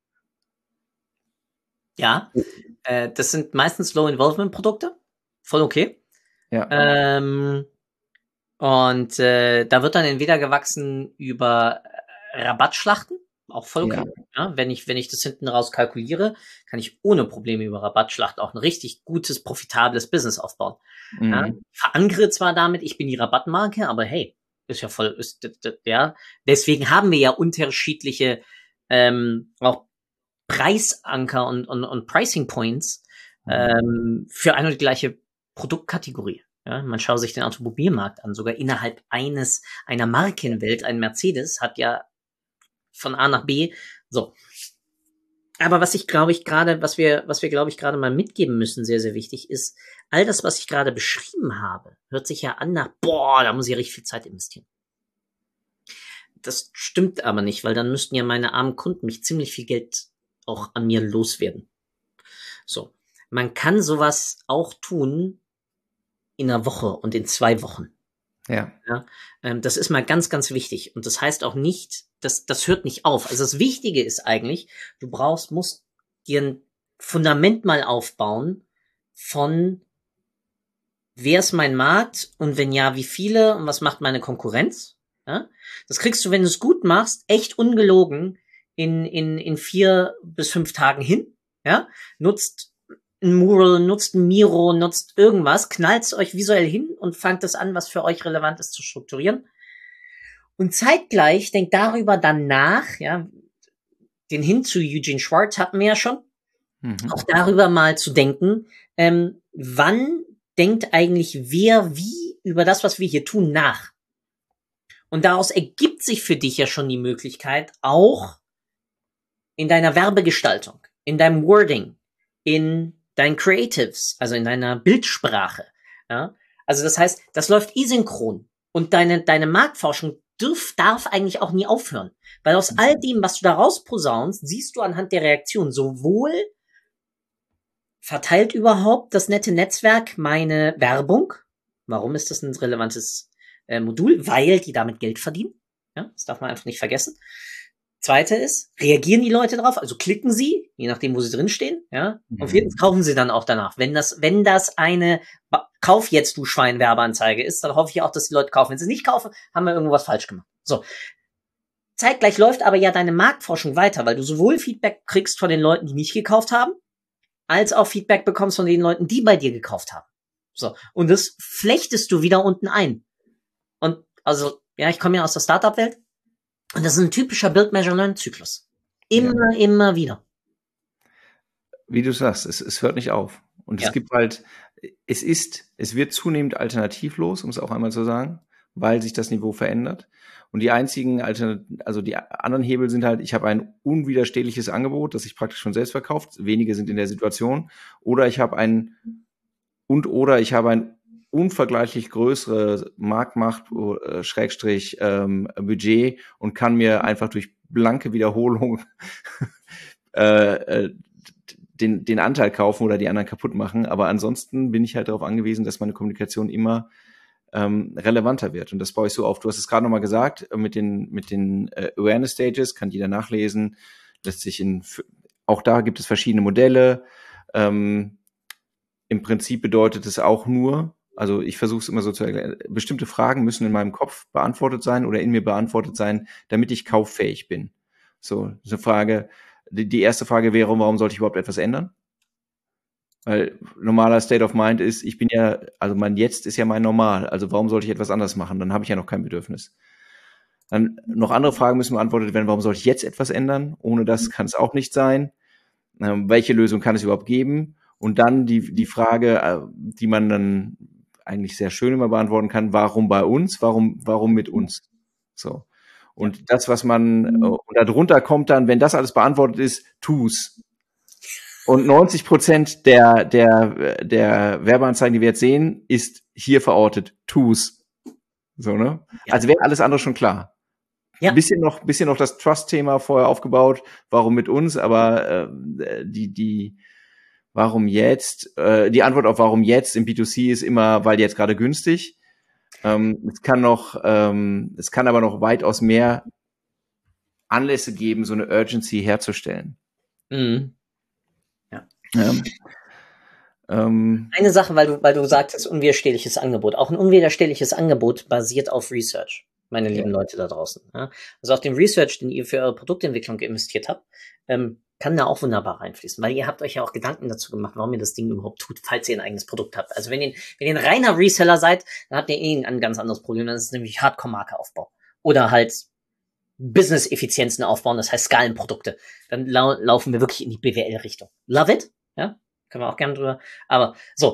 Ja, das sind meistens Low-Involvement-Produkte. Voll okay. Ja. Und da wird dann entweder gewachsen über Rabattschlachten, auch voll okay. Ja, wenn ich das hinten raus kalkuliere, kann ich ohne Probleme über Rabattschlachten auch ein richtig gutes, profitables Business aufbauen. Mhm. Ja, verankere zwar damit, ich bin die Rabattmarke, aber hey, ist ja voll, ja. Deswegen haben wir ja unterschiedliche auch Preisanker und Pricing Points für eine und die gleiche Produktkategorie. Ja, man schaut sich den Automobilmarkt an, sogar innerhalb einer Markenwelt. Ein Mercedes hat ja von A nach B, so. Aber was wir, glaube ich, gerade mal mitgeben müssen, sehr, sehr wichtig ist, all das, was ich gerade beschrieben habe, hört sich ja an nach, da muss ich ja richtig viel Zeit investieren. Das stimmt aber nicht, weil dann müssten ja meine armen Kunden mich ziemlich viel Geld auch an mir loswerden. So. Man kann sowas auch tun in einer Woche und in 2 Wochen. Ja. Das ist mal ganz, ganz wichtig. Und das heißt auch nicht, das hört nicht auf. Also das Wichtige ist eigentlich, du musst dir ein Fundament mal aufbauen von, wer ist mein Markt und wenn ja, wie viele und was macht meine Konkurrenz? Ja? Das kriegst du, wenn du es gut machst, echt ungelogen in 4 bis 5 Tagen hin. Ja? Nutzt ein Mural, nutzt ein Miro, nutzt irgendwas, knallt's euch visuell hin und fangt das an, was für euch relevant ist, zu strukturieren. Und zeitgleich denkt darüber dann nach, ja, den hin zu Eugene Schwartz hatten wir ja schon, auch darüber mal zu denken, wann denkt eigentlich wer wie über das, was wir hier tun, nach. Und daraus ergibt sich für dich ja schon die Möglichkeit, auch in deiner Werbegestaltung, in deinem Wording, in deinen Creatives, also in deiner Bildsprache. Ja? Also das heißt, das läuft asynchron. Und deine Marktforschung darf eigentlich auch nie aufhören. Weil aus all dem, was du da rausposaunst, siehst du anhand der Reaktion sowohl, verteilt überhaupt das nette Netzwerk meine Werbung? Warum ist das ein relevantes Modul? Weil die damit Geld verdienen. Ja? Das darf man einfach nicht vergessen. Zweite ist, reagieren die Leute drauf, also klicken sie, je nachdem, wo sie drinstehen, ja, und viertens kaufen sie dann auch danach. Wenn das eine Kauf jetzt, du Schwein, Werbeanzeige ist, dann hoffe ich auch, dass die Leute kaufen. Wenn sie nicht kaufen, haben wir irgendwas falsch gemacht. So. Zeitgleich läuft aber ja deine Marktforschung weiter, weil du sowohl Feedback kriegst von den Leuten, die nicht gekauft haben, als auch Feedback bekommst von den Leuten, die bei dir gekauft haben. So. Und das flechtest du wieder unten ein. Und also, ja, ich komme ja aus der Startup-Welt. Und das ist ein typischer Build-Measure-Learn-Zyklus. Immer wieder. Wie du sagst, es hört nicht auf. Und es gibt halt, es wird zunehmend alternativlos, um es auch einmal zu sagen, weil sich das Niveau verändert. Und die einzigen die anderen Hebel sind halt, ich habe ein unwiderstehliches Angebot, das sich praktisch schon selbst verkauft. Wenige sind in der Situation. Oder ich habe ein unvergleichlich größere Marktmacht, Budget und kann mir einfach durch blanke Wiederholung den Anteil kaufen oder die anderen kaputt machen. Aber ansonsten bin ich halt darauf angewiesen, dass meine Kommunikation immer relevanter wird. Und das baue ich so auf. Du hast es gerade nochmal gesagt, mit den Awareness Stages, kann jeder nachlesen, lässt sich auch da gibt es verschiedene Modelle. Im Prinzip bedeutet es auch nur, also ich versuche es immer so zu erklären, bestimmte Fragen müssen in meinem Kopf beantwortet sein oder in mir beantwortet sein, damit ich kauffähig bin. So, eine Frage, die erste Frage wäre, warum sollte ich überhaupt etwas ändern? Weil normaler State of Mind ist, mein Jetzt ist ja mein Normal, also warum sollte ich etwas anders machen? Dann habe ich ja noch kein Bedürfnis. Dann noch andere Fragen müssen beantwortet werden, warum sollte ich jetzt etwas ändern? Ohne das kann es auch nicht sein. Welche Lösung kann es überhaupt geben? Und dann die Frage, die man dann eigentlich sehr schön immer beantworten kann, warum bei uns? Warum mit uns? So. Und das, was und darunter kommt dann, wenn das alles beantwortet ist, tu's. Und 90% der Werbeanzeigen, die wir jetzt sehen, ist hier verortet, tu's. So, ne? Ja. Also wäre alles andere schon klar. Ja. Bisschen noch das Trust-Thema vorher aufgebaut, warum mit uns, aber warum jetzt? Die Antwort auf warum jetzt im B2C ist immer, weil jetzt gerade günstig. Es kann aber noch weitaus mehr Anlässe geben, so eine Urgency herzustellen. Mhm. Ja. Eine Sache, weil du sagtest, unwiderstehliches Angebot. Auch ein unwiderstehliches Angebot basiert auf Research, meine lieben Leute da draußen. Ja? Also auch den Research, den ihr für eure Produktentwicklung investiert habt, kann da auch wunderbar reinfließen, weil ihr habt euch ja auch Gedanken dazu gemacht, warum ihr das Ding überhaupt tut, falls ihr ein eigenes Produkt habt. Also wenn ihr ein reiner Reseller seid, dann habt ihr ein ganz anderes Problem, das ist nämlich Hardcore-Marke-Aufbau. Oder halt Business-Effizienzen aufbauen, das heißt Skalenprodukte. Dann laufen wir wirklich in die BWL-Richtung. Love it, ja? Können wir auch gerne drüber. Aber so.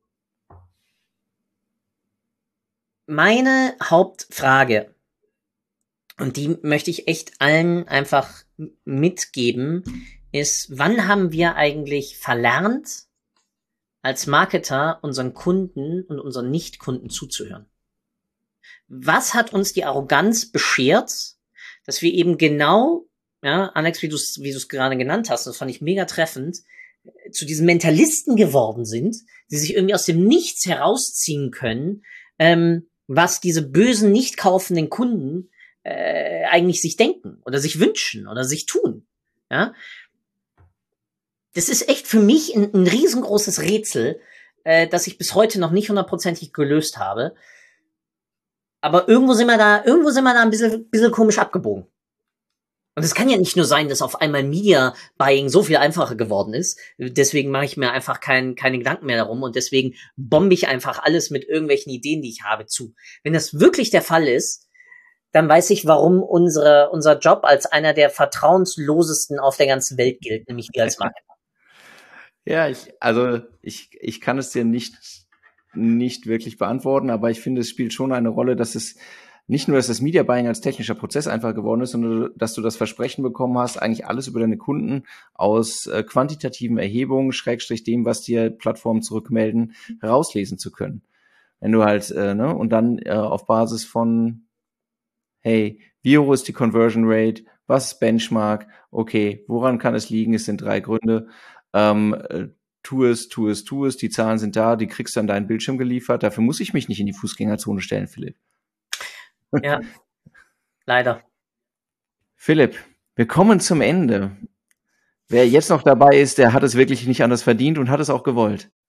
Meine Hauptfrage, und die möchte ich echt allen einfach mitgeben, ist, wann haben wir eigentlich verlernt, als Marketer unseren Kunden und unseren Nicht-Kunden zuzuhören? Was hat uns die Arroganz beschert, dass wir eben genau, ja, Alex, wie du es gerade genannt hast, das fand ich mega treffend, zu diesen Mentalisten geworden sind, die sich irgendwie aus dem Nichts herausziehen können, was diese bösen, nicht kaufenden Kunden eigentlich sich denken oder sich wünschen oder sich tun. Ja, das ist echt für mich ein riesengroßes Rätsel, das ich bis heute noch nicht 100%ig gelöst habe. Aber irgendwo sind wir da ein bisschen komisch abgebogen. Und es kann ja nicht nur sein, dass auf einmal Media Buying so viel einfacher geworden ist. Deswegen mache ich mir einfach keine Gedanken mehr darum und deswegen bombe ich einfach alles mit irgendwelchen Ideen, die ich habe, zu. Wenn das wirklich der Fall ist, dann weiß ich, warum unser Job als einer der vertrauenslosesten auf der ganzen Welt gilt, nämlich wir als Marketer. Ja, ich kann es dir nicht wirklich beantworten, aber ich finde, es spielt schon eine Rolle, dass es nicht nur, dass das Media Buying als technischer Prozess einfach geworden ist, sondern dass du das Versprechen bekommen hast, eigentlich alles über deine Kunden aus quantitativen Erhebungen, / dem, was dir Plattformen zurückmelden, herauslesen zu können. Wenn du halt, und dann auf Basis von, hey, wie hoch ist die Conversion Rate, was ist Benchmark, okay, woran kann es liegen, es sind 3 Gründe, tu es, die Zahlen sind da, die kriegst du an deinen Bildschirm geliefert, dafür muss ich mich nicht in die Fußgängerzone stellen, Philipp. Ja, leider. Philipp, wir kommen zum Ende. Wer jetzt noch dabei ist, der hat es wirklich nicht anders verdient und hat es auch gewollt.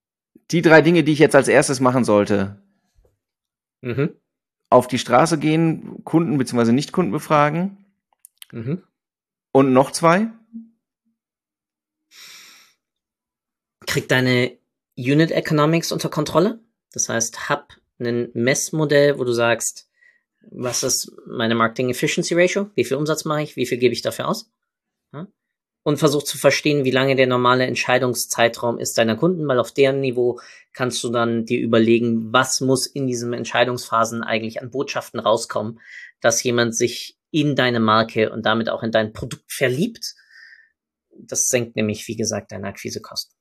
Die 3 Dinge, die ich jetzt als erstes machen sollte. Auf die Straße gehen, Kunden bzw. Nicht-Kunden befragen. Und noch 2? Krieg deine Unit Economics unter Kontrolle. Das heißt, hab ein Messmodell, wo du sagst, was ist meine Marketing Efficiency Ratio? Wie viel Umsatz mache ich? Wie viel gebe ich dafür aus? Ja? Und versuch zu verstehen, wie lange der normale Entscheidungszeitraum ist deiner Kunden, weil auf deren Niveau kannst du dann dir überlegen, was muss in diesen Entscheidungsphasen eigentlich an Botschaften rauskommen, dass jemand sich in deine Marke und damit auch in dein Produkt verliebt. Das senkt nämlich, wie gesagt, deine Akquisekosten.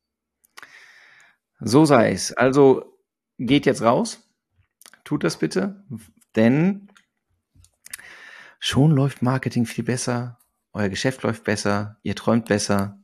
So sei es. Also geht jetzt raus, tut das bitte, denn schon läuft Marketing viel besser, euer Geschäft läuft besser, ihr träumt besser,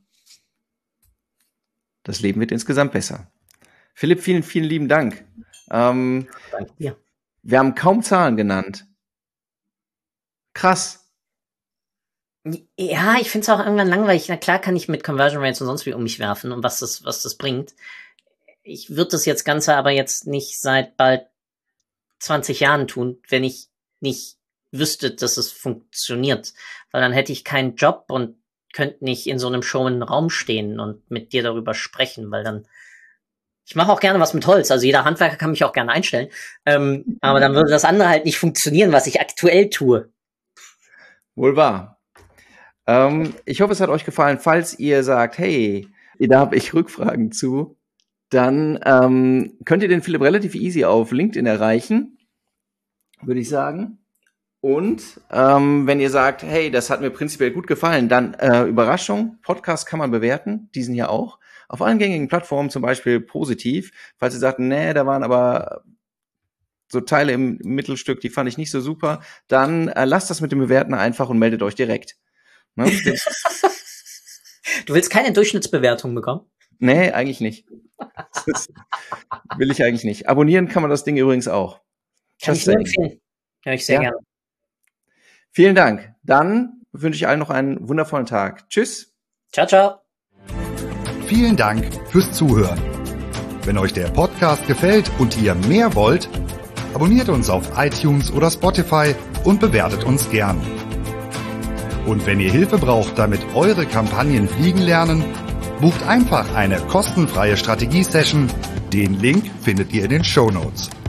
das Leben wird insgesamt besser. Philipp, vielen, vielen lieben Dank. Danke dir. Wir haben kaum Zahlen genannt. Krass. Ja, ich finde es auch irgendwann langweilig. Na klar kann ich mit Conversion Rates und sonst wie um mich werfen und was das bringt. Ich würde das jetzt Ganze aber jetzt nicht seit bald 20 Jahren tun, wenn ich nicht wüsste, dass es funktioniert. Weil dann hätte ich keinen Job und könnte nicht in so einem Show in einem Raum stehen und mit dir darüber sprechen, weil dann ich mache auch gerne was mit Holz, also jeder Handwerker kann mich auch gerne einstellen, aber dann würde das andere halt nicht funktionieren, was ich aktuell tue. Wohl wahr. Ich hoffe, es hat euch gefallen. Falls ihr sagt, hey, da habe ich Rückfragen zu, dann könnt ihr den Philipp relativ easy auf LinkedIn erreichen, würde ich sagen. Und wenn ihr sagt, hey, das hat mir prinzipiell gut gefallen, dann Überraschung, Podcast kann man bewerten, diesen hier auch. Auf allen gängigen Plattformen, zum Beispiel positiv. Falls ihr sagt, nee, da waren aber so Teile im Mittelstück, die fand ich nicht so super, dann lasst das mit dem Bewerten einfach und meldet euch direkt. Ne? Du willst keine Durchschnittsbewertung bekommen? Nee, eigentlich nicht. Das will ich eigentlich nicht. Abonnieren kann man das Ding übrigens auch. Kann ich nur empfehlen. Hör ich sehr gerne. Vielen Dank. Dann wünsche ich allen noch einen wundervollen Tag. Tschüss. Ciao, ciao. Vielen Dank fürs Zuhören. Wenn euch der Podcast gefällt und ihr mehr wollt, abonniert uns auf iTunes oder Spotify und bewertet uns gern. Und wenn ihr Hilfe braucht, damit eure Kampagnen fliegen lernen, bucht einfach eine kostenfreie Strategie-Session. Den Link findet ihr in den Shownotes.